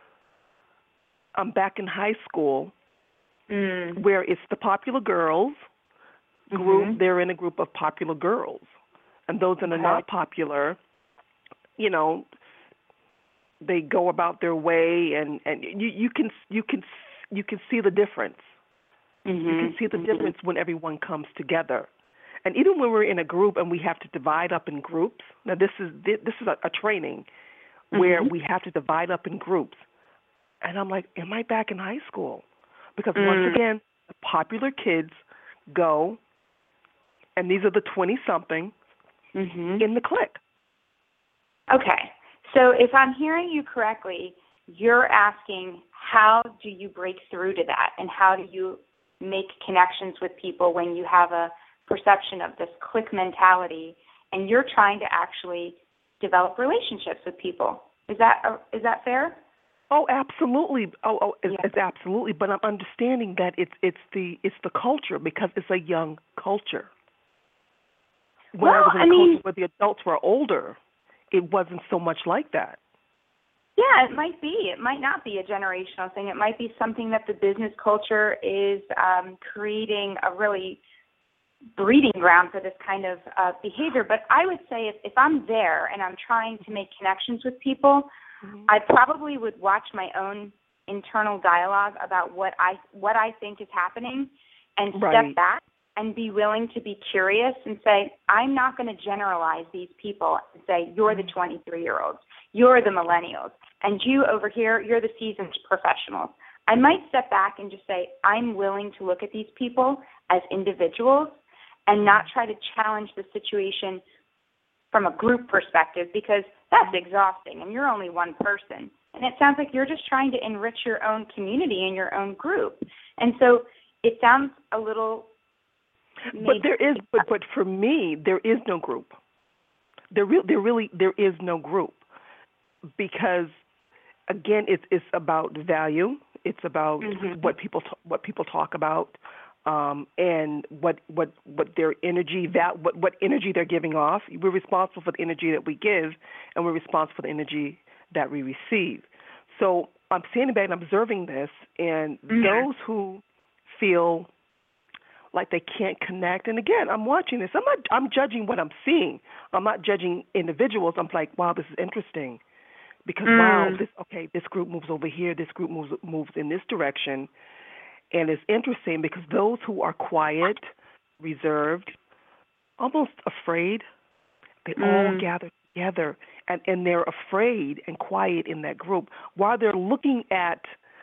I'm back in high school, Mm. where it's the popular girls group. Mm-hmm. They're in a group of popular girls, and those that are Okay. not popular, you know, they go about their way, and, and you, you can you can you can see the difference. Mm-hmm. You can see the mm-hmm. difference when everyone comes together, and even when we're in a group and we have to divide up in groups. Now this is this is a, a training where Mm-hmm. we have to divide up in groups, and I'm like, am I back in high school? Because Mm. once again, the popular kids go, and these are the twenty-something Mm-hmm. in the clique. Okay, so if I'm hearing you correctly, you're asking how do you break through to that, and how do you make connections with people when you have a perception of this clique mentality, and you're trying to actually develop relationships with people. Is that is that fair? Oh, absolutely. Oh, oh, it's, Yeah. it's absolutely. But I'm understanding that it's it's the it's the culture, because it's a young culture. When I Well, was in a I mean- culture where the adults were older, it wasn't so much like that. Yeah, it might be. It might not be a generational thing. It might be something that the business culture is um, creating a really breeding ground for this kind of uh, behavior. But I would say if, if I'm there and I'm trying to make connections with people, Mm-hmm. I probably would watch my own internal dialogue about what I what I think is happening, and step Right. back and be willing to be curious and say, I'm not going to generalize these people and say, you're the twenty-three-year-olds, you're the millennials, and you over here, you're the seasoned professionals. I might step back and just say, I'm willing to look at these people as individuals and not try to challenge the situation from a group perspective, because that's exhausting and you're only one person. And it sounds like you're just trying to enrich your own community and your own group. And so it sounds a little... But there is, but but for me, there is no group. There real, there really, there is no group, because, again, it's it's about value. It's about Mhm. what people t- what people talk about, um, and what what what their energy that what what energy they're giving off. We're responsible for the energy that we give, and we're responsible for the energy that we receive. So I'm standing back and observing this, and Mhm. those who feel like they can't connect. And again, I'm watching this. I'm not. I'm judging what I'm seeing. I'm not judging individuals. I'm like, wow, this is interesting, because Mm. wow, this okay. This group moves over here. This group moves moves in this direction, and it's interesting because those who are quiet, reserved, almost afraid, they all Mm. gather together, and and they're afraid and quiet in that group while they're looking at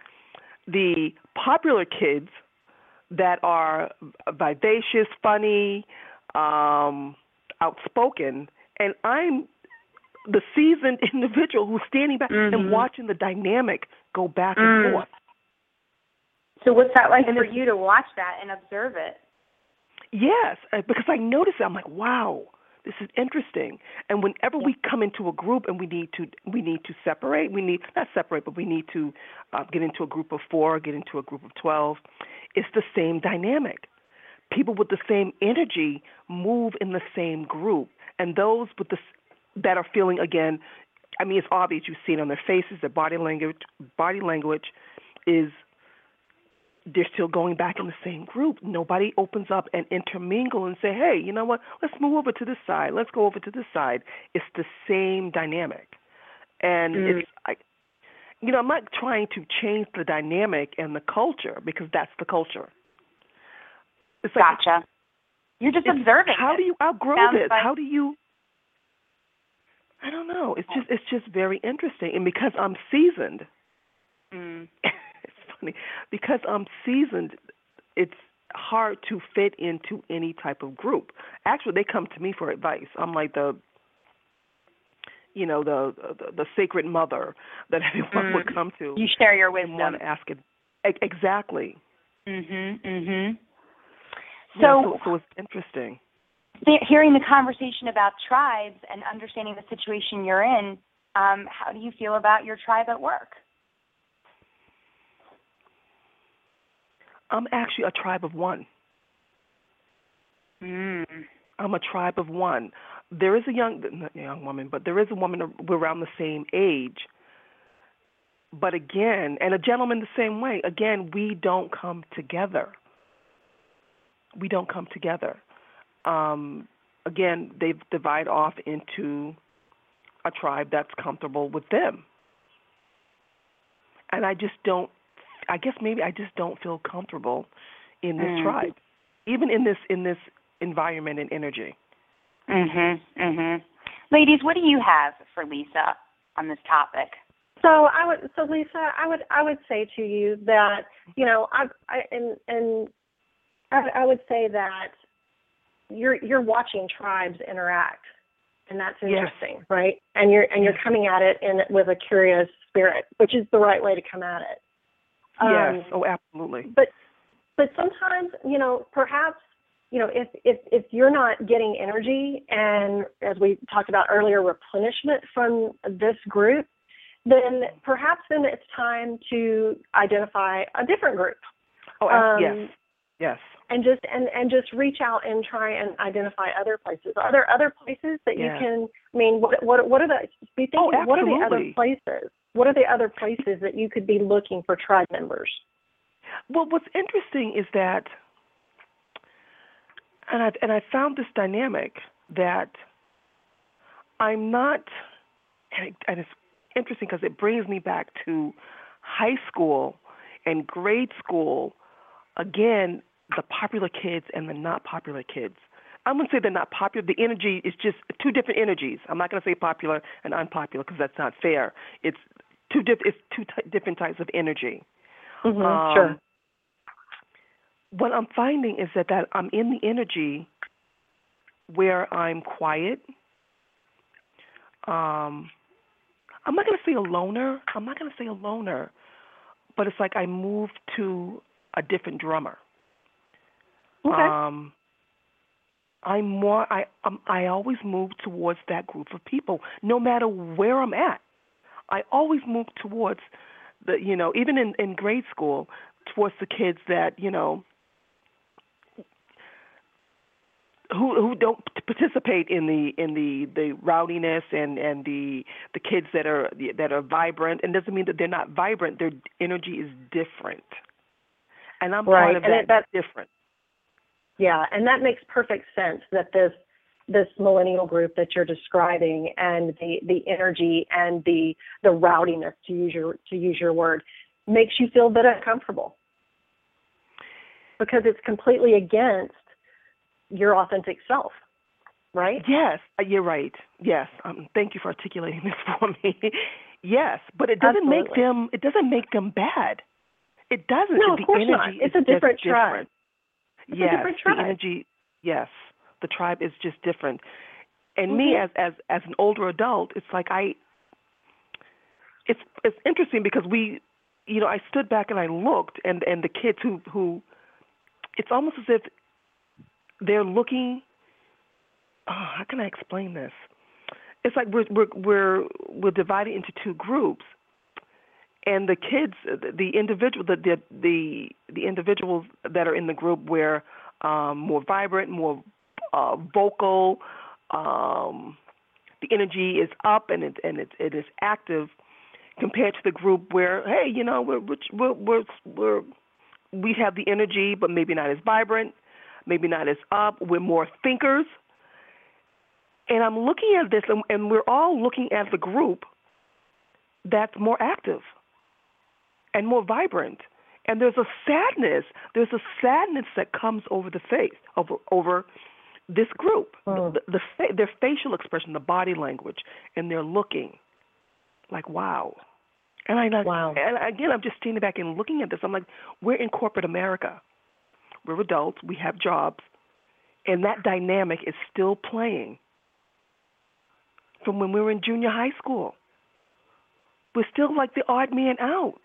the popular kids that are vivacious, funny, um, outspoken, and I'm the seasoned individual who's standing back Mhm. and watching the dynamic go back and Mm. forth. So what's that like And for it's- you to watch that and observe it? Yes, uh, because I noticed it. I'm like, wow, this is interesting. And whenever we come into a group and we need to we need to separate, we need not separate, but we need to uh, get into a group of four, get into a group of twelve. It's the same dynamic. People with the same energy move in the same group, and those with the that are feeling again. I mean, it's obvious. You see it on their faces. Their body language body language is. They're still going back in the same group. Nobody opens up and intermingle and say, hey, you know what, let's move over to this side. Let's go over to this side. It's the same dynamic. And mm. it's, I, you know, I'm not trying to change the dynamic and the culture because that's the culture. It's like, gotcha. You're just observing. How it. do you outgrow Sounds this? like... How do you, I don't know. It's just, it's just very interesting. And because I'm seasoned, mm. because I'm seasoned, it's hard to fit into any type of group. Actually, they come to me for advice. I'm like the, you know, the the, the sacred mother that everyone mm. would come to. You share your wisdom. And want to ask it. Exactly. Mhm. Mhm. So, yeah, so, so it's interesting. Hearing the conversation about tribes and understanding the situation you're in, um, how do you feel about your tribe at work? I'm actually a tribe of one. Mm. I'm a tribe of one. There is a young, not a young woman, but there is a woman around the same age. But again, and a gentleman the same way. Again, we don't come together. We don't come together. Um, again, they divide off into a tribe that's comfortable with them. And I just don't. I guess maybe I just don't feel comfortable in this mm. tribe, even in this in this environment and energy. Mhm. Mhm. Ladies, what do you have for Lisa on this topic? So I would, so Lisa, I would, I would say to you that you know, I, I and and I, I would say that you're you're watching tribes interact, and that's interesting, yes. right? And you're and you're coming at it in with a curious spirit, which is the right way to come at it. Yes. Um, oh, absolutely. But but sometimes, you know, perhaps, you know, if, if if you're not getting energy and, as we talked about earlier, replenishment from this group, then perhaps then it's time to identify a different group. Oh, um, yes. Yes. And just and, and just reach out and try and identify other places. Are there other places that yes. you can? I mean, what what what are the? Be thinking. Oh, what are the other places? What are the other places that you could be looking for tribe members? Well, what's interesting is that, and I and I found this dynamic that I'm not, and, it, and it's interesting because it brings me back to high school and grade school. Again, the popular kids and the not popular kids. I'm going to say they're not popular. The energy is just two different energies. I'm not going to say popular and unpopular because that's not fair. It's two diff- It's two t- different types of energy. Mm-hmm, um, sure. What I'm finding is that, that I'm in the energy where I'm quiet. Um, I'm not going to say a loner. I'm not going to say a loner, but it's like I moved to a different drummer. Okay. Um, I'm more. I um, I always move towards that group of people, no matter where I'm at. I always move towards the, you know, even in, in grade school, towards the kids that, you know, who who don't participate in the in the, the rowdiness and, and the the kids that are that are vibrant. And doesn't mean that they're not vibrant. Their energy is different, and I'm right. part of and that it, that's different. Yeah, and that makes perfect sense that this this millennial group that you're describing and the, the energy and the the rowdiness, to use your to use your word, makes you feel a bit uncomfortable because it's completely against your authentic self, right? Yes, you're right. Yes, um, thank you for articulating this for me. Yes, but it doesn't Absolutely. make them. It doesn't make them bad. It doesn't. No, the of course energy not. It's is a different just tribe. different. It's yes, a different tribe. the energy. Yes, the tribe is just different. And mm-hmm. me, as as as an older adult, it's like I. It's it's interesting because we, you know, I stood back and I looked, and, and the kids who who, it's almost as if they're looking oh, how can I explain this? It's like we're we're we're we're divided into two groups, and the kids, the individual, the the the, the individuals that are in the group where um, more vibrant, more uh, vocal, um, the energy is up and it and it, it is active, compared to the group where, hey, you know, we're we're we're, we're we have the energy, but maybe not as vibrant, maybe not as up. We're more thinkers. And I'm looking at this, and, and we're all looking at the group that's more active and more vibrant. And there's a sadness. There's a sadness that comes over the face, over, over this group, oh. the, the, the their facial expression, the body language, and they're looking like, wow. And I, wow. And again, I'm just standing back and looking at this. I'm like, we're in corporate America. We're adults. We have jobs. And that dynamic is still playing from when we were in junior high school. We're still like the odd man out.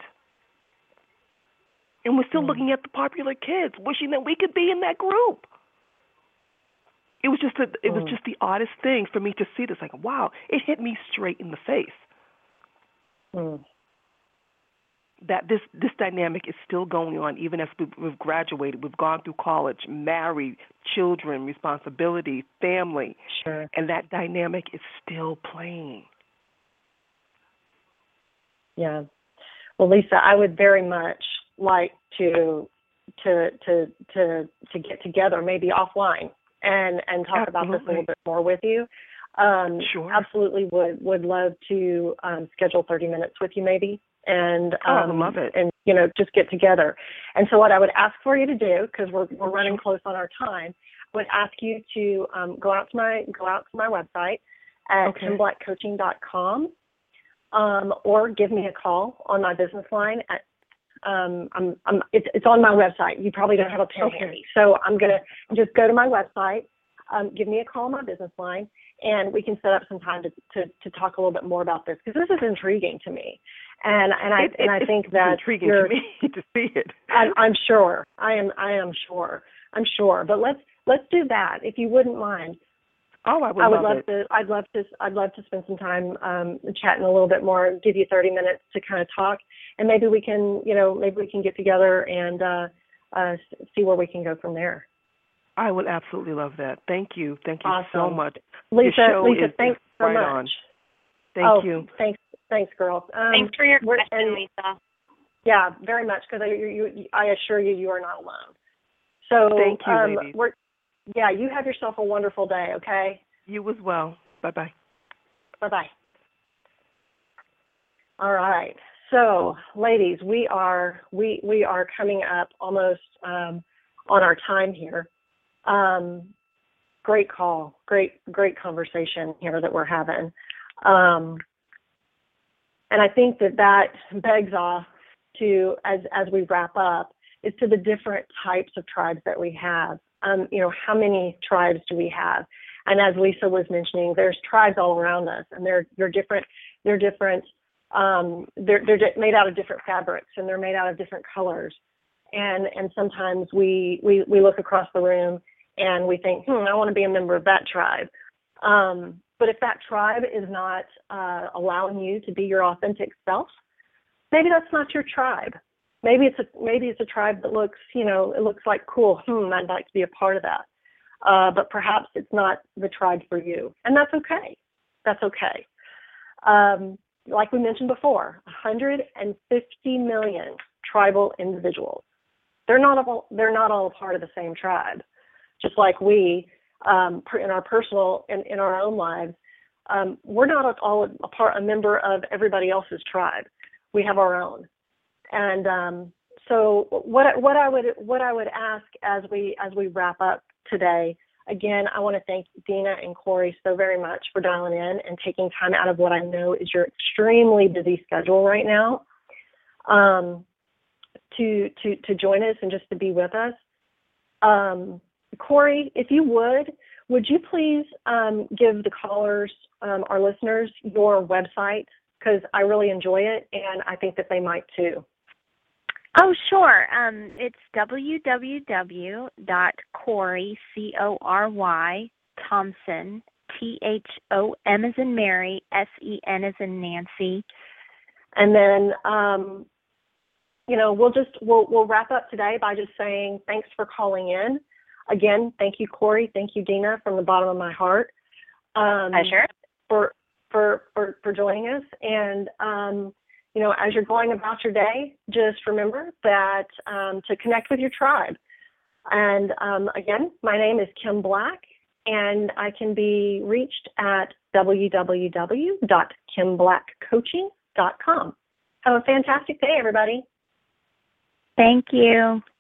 And we're still mm. looking at the popular kids, wishing that we could be in that group. It was just a, it mm. was just the oddest thing for me to see this. Like, wow, it hit me straight in the face. Mm. That this, this dynamic is still going on even as we've, we've graduated. We've gone through college, married, children, responsibility, family. Sure. And that dynamic is still playing. Yeah. Well, Lisa, I would very much like to to to to to get together, maybe offline, and, and talk Absolutely. about this a little bit more with you. Um, sure. Absolutely would would love to um, schedule thirty minutes with you, maybe. And um, oh, I love it. And you know, just get together. And so, what I would ask for you to do, because we're we're running close on our time, would ask you to um, go out to my go out to my website at okay. kim black coaching dot com, um, or give me a call on my business line at. Um, I'm, I'm, it's, it's on my website. You probably don't have a pen okay. handy, so I'm gonna just go to my website. Um, give me a call on my business line, and we can set up some time to, to, to talk a little bit more about this, because this is intriguing to me, and and I it, and it, I think that it's intriguing you're, to me to see it. I'm, I'm sure. I am. I am sure. I'm sure. But let's let's do that, if you wouldn't mind. Oh, I would. I would love, love it. to. I'd love to. I'd love to spend some time um, chatting a little bit more. Give you thirty minutes to kind of talk, and maybe we can, you know, maybe we can get together and uh, uh, see where we can go from there. I would absolutely love that. Thank you. Thank you awesome. so much. Lisa, Lisa, is, thanks is so right much. On. Thank oh, you. Thanks, thanks, girls. Um, thanks for your question, and, Lisa. Yeah, very much, because I, you, you, I assure you, you are not alone. So, thank you, um, ladies. We're, yeah, you have yourself a wonderful day. Okay. You as well. Bye bye. Bye bye. All right. So, ladies, we are we we are coming up almost um, on our time here. Um, great call, great great conversation here that we're having, um, and I think that that begs off to as as we wrap up is to the different types of tribes that we have. Um, you know, how many tribes do we have? And as Lisa was mentioning, there's tribes all around us, and they're they're different. They're different. Um, they're they're made out of different fabrics, and they're made out of different colors. And and sometimes we we we look across the room and we think, hmm, I want to be a member of that tribe. Um, but if that tribe is not uh, allowing you to be your authentic self, maybe that's not your tribe. Maybe it's a maybe it's a tribe that looks, you know, it looks like cool. Hmm, I'd like to be a part of that. Uh, but perhaps it's not the tribe for you, and that's okay. That's okay. Um, like we mentioned before, one hundred fifty million tribal individuals. They're not all they're not all a part of the same tribe. Just like we, um, in our personal in, in our own lives, um, we're not all a part a member of everybody else's tribe. We have our own. And um, so, what what I would what I would ask as we as we wrap up today, again, I want to thank Dina and Corey so very much for dialing in and taking time out of what I know is your extremely busy schedule right now, um, to to to join us and just to be with us. Um, Corey, if you would, would you please um, give the callers, um, our listeners, your website? Because I really enjoy it, and I think that they might too. Oh, sure. Um, it's w w w dot Cory, C O R Y, Thompson, T H O M as in Mary, S E N as in Nancy. And then, um, you know, we'll just, we'll, we'll wrap up today by just saying thanks for calling in. Again, thank you, Corey. Thank you, Dina, from the bottom of my heart. Um, Pleasure. For, for, for, for joining us. And, um, you know, as you're going about your day, just remember that um, to connect with your tribe. And um, again, my name is Kim Black, and I can be reached at w w w dot kim black coaching dot com. Have a fantastic day, everybody. Thank you.